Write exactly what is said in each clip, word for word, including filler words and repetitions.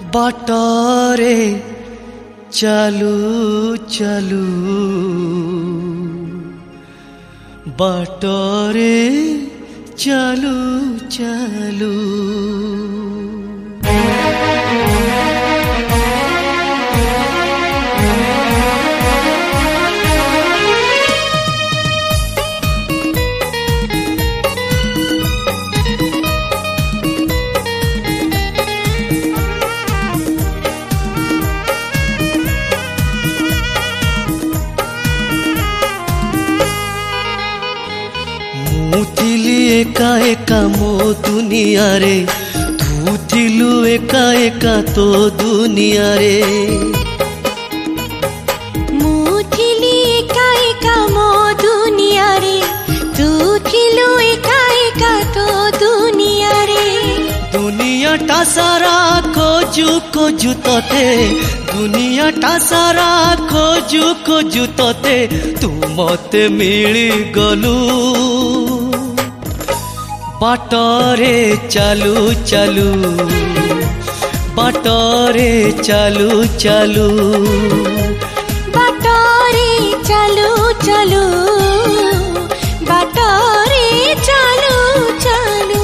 बाटरे चालू चालू बाटरे चालू चालू एका एका मो दुनिया रे तू थिलु एका एका तो दुनिया रे मु थिली एका एका मो दुनिया रे तू थिलु एका एका तो दुनिया रे दुनिया टा सारा खोजु खोजु तोते दुनिया टा सारा खोजु खोजु तोते तू मते मिली गलु बाटरे चालू चालू बाटरे चालू चालू बाटरे चालू चालू बाटरे चालू चालू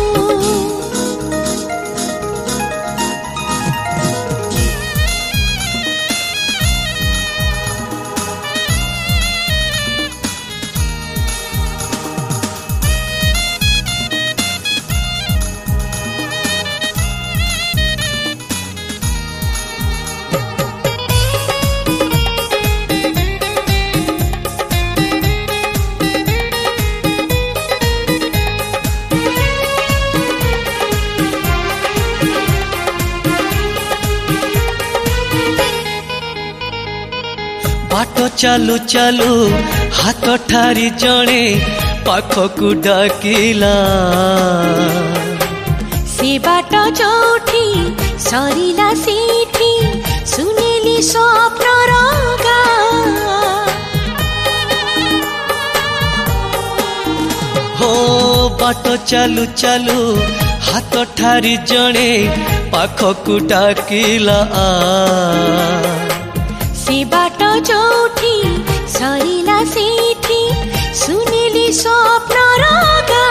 बाट चालू चालू हाथ ठारी जणे पाखकु डाकिला से बाट जोठी सरिला सेठी सुनेली स्वप्न रगा हो बाट चालू चालू हाथ ठारी जणे पाखकु डाकिला से बाट जोठी सरिला सेठी सुनेली स्वप्न रगा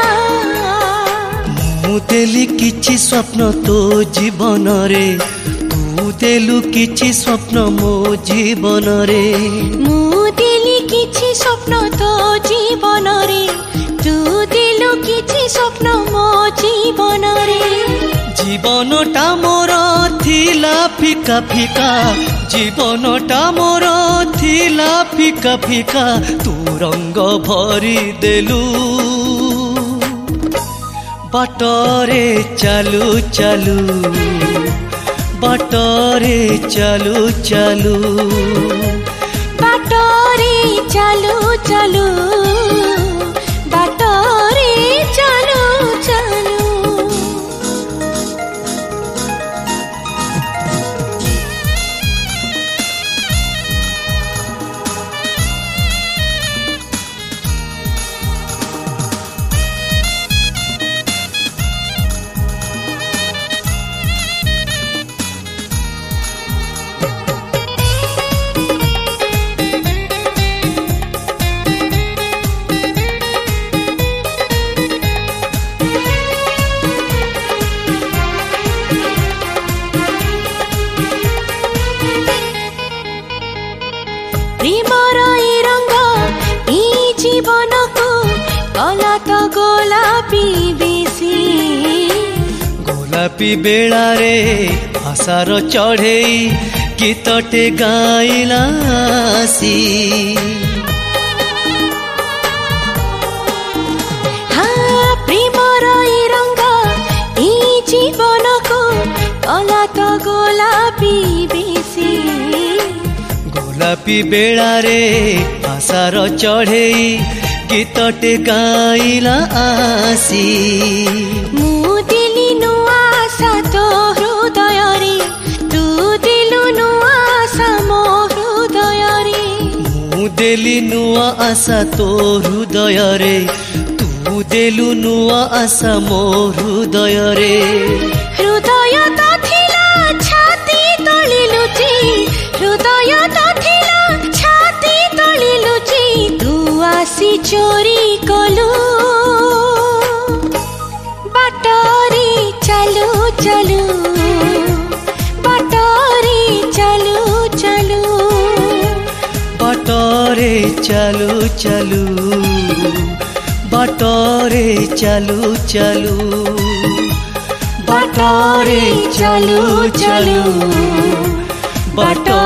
मु देली किछि स्वप्न तो जीवन रे तू देलु किछि स्वप्न मो जीवन रे मु देली किछि स्वप्न तो जीवन रे तू देलु किछि स्वप्न मो जीवन रे जीवन टा मोर थिला फिका फिका जीवन टा मोर थिला फिका फिका तू रंग भरी देलु बाटरे चालू चालू बाटरे चालू चालू बाटरे चालू चालू बाटरे चालू चालू प्रेमर ए रंग ई जीवन को कला तो गोलापी बेसी गोलापी बेला रे आशार चढ़ेई गीतटे गाइलासी हाँ प्रेमर ए रंग ई जीवन को कला तो गोलापी बेसी गोलापी बेला रे आशार चढ़ेई गीतटे गाइला आसी मु दिली नुआ आशा तो हृदय रे तू दिलु नुआ आशा मो हृदय रे मु देली नुआ आशा तो हृदय रे तू देलु नुआ आशा मो हृदय रे हृदय तो थिला छाती चोरी कलु बाटरी चलू चलू बाटरी चलू चलू बाटरे चलू चलू बाटरे चलू चलू बाटरे चलू चलू बाटरे